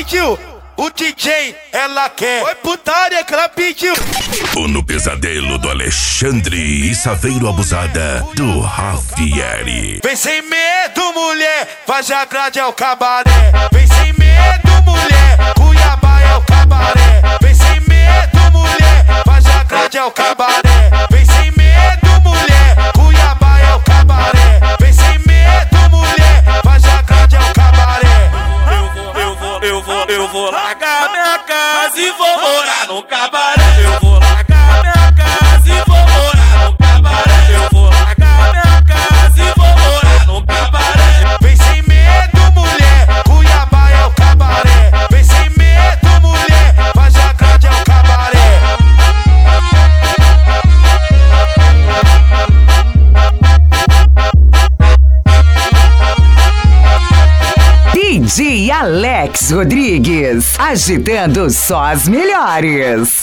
pediu. O DJ, ela quer. Foi putaria que ela pediu. No pesadelo do Alexandre e Saveiro Abusada do Rafieri. Vem sem medo, mulher, faz a grade é o cabaré. Vem sem medo, mulher, Cuiabá é o cabaré. Vem sem medo, mulher, faz a grade é o cabaré. Vem sem medo, mulher, Cuiabá é o cabaré. Vem sem medo, mulher, faz a grade é o cabaré. Eu vou largar minha casa e vou morar no cabaré. Eu vou largar minha casa e vou morar no cabaré. Eu vou largar minha casa e vou morar no cabaré. Vem sem medo, mulher, Cuiabá é o cabaré. Vem sem medo, mulher, faz a grade é o cabaré. DJ Alex Rodrigues, agitando só as melhores.